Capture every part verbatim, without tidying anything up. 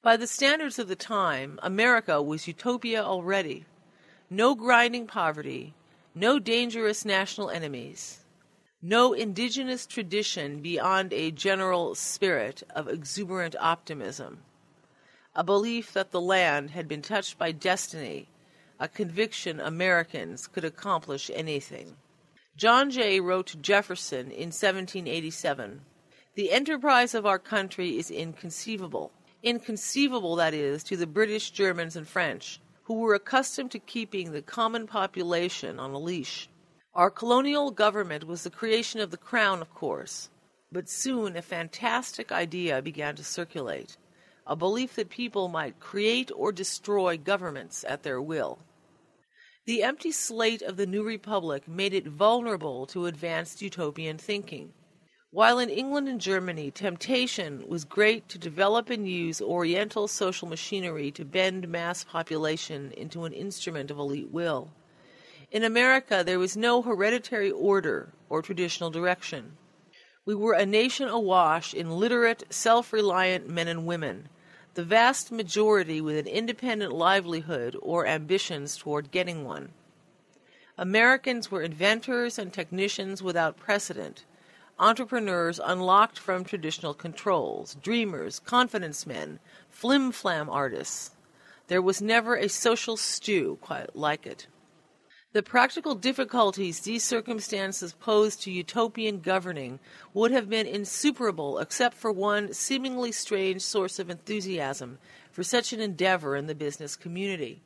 By the standards of the time, America was utopia already. No grinding poverty, no dangerous national enemies, no indigenous tradition beyond a general spirit of exuberant optimism, a belief that the land had been touched by destiny, a conviction Americans could accomplish anything. John Jay wrote to Jefferson in seventeen eighty-seven, "The enterprise of our country is inconceivable. Inconceivable, that is, to the British, Germans, and French, who were accustomed to keeping the common population on a leash. Our colonial government was the creation of the Crown, of course, but soon a fantastic idea began to circulate, a belief that people might create or destroy governments at their will. The empty slate of the new republic made it vulnerable to advanced utopian thinking. While in England and Germany temptation was great to develop and use Oriental social machinery to bend mass population into an instrument of elite will, in America there was no hereditary order or traditional direction. We were a nation awash in literate, self-reliant men and women, the vast majority with an independent livelihood or ambitions toward getting one. Americans were inventors and technicians without precedent, entrepreneurs unlocked from traditional controls, dreamers, confidence men, flim-flam artists. There was never a social stew quite like it. The practical difficulties these circumstances posed to utopian governing would have been insuperable except for one seemingly strange source of enthusiasm for such an endeavor in the business community.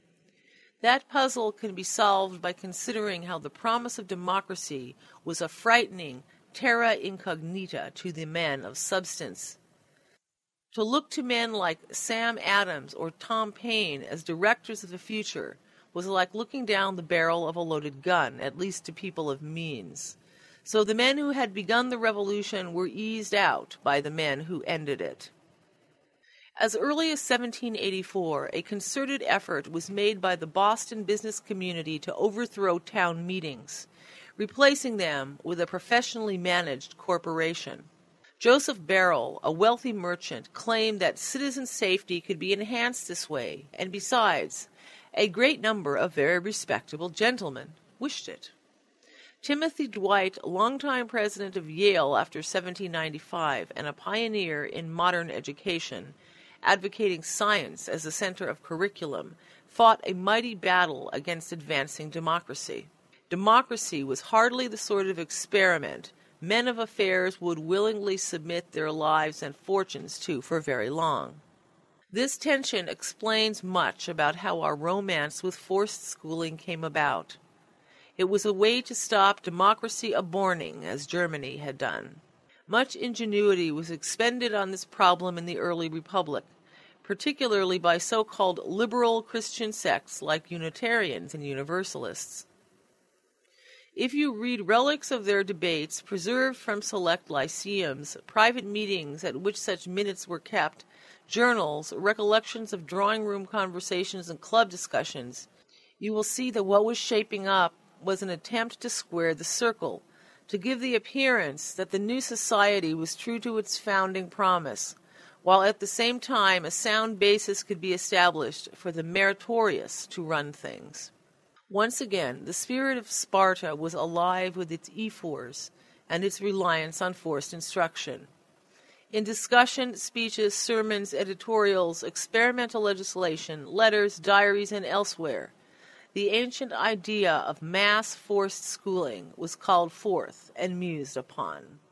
That puzzle can be solved by considering how the promise of democracy was a frightening terra incognita to the men of substance. To look to men like Sam Adams or Tom Paine as directors of the future was like looking down the barrel of a loaded gun, at least to people of means. So the men who had begun the revolution were eased out by the men who ended it. As early as seventeen eighty-four, a concerted effort was made by the Boston business community to overthrow town meetings, replacing them with a professionally managed corporation. Joseph Barrell, a wealthy merchant, claimed that citizen safety could be enhanced this way, and besides, a great number of very respectable gentlemen wished it. Timothy Dwight, longtime president of Yale after seventeen ninety-five and a pioneer in modern education, advocating science as the center of curriculum, fought a mighty battle against advancing democracy. Democracy was hardly the sort of experiment men of affairs would willingly submit their lives and fortunes to for very long. This tension explains much about how our romance with forced schooling came about. It was a way to stop democracy aborning, as Germany had done. Much ingenuity was expended on this problem in the early republic, particularly by so-called liberal Christian sects like Unitarians and Universalists. If you read relics of their debates preserved from select lyceums, private meetings at which such minutes were kept, journals, recollections of drawing-room conversations and club discussions, you will see that what was shaping up was an attempt to square the circle, to give the appearance that the new society was true to its founding promise, while at the same time a sound basis could be established for the meritorious to run things. Once again, the spirit of Sparta was alive with its ephors and its reliance on forced instruction. In discussion, speeches, sermons, editorials, experimental legislation, letters, diaries, and elsewhere, the ancient idea of mass forced schooling was called forth and mused upon.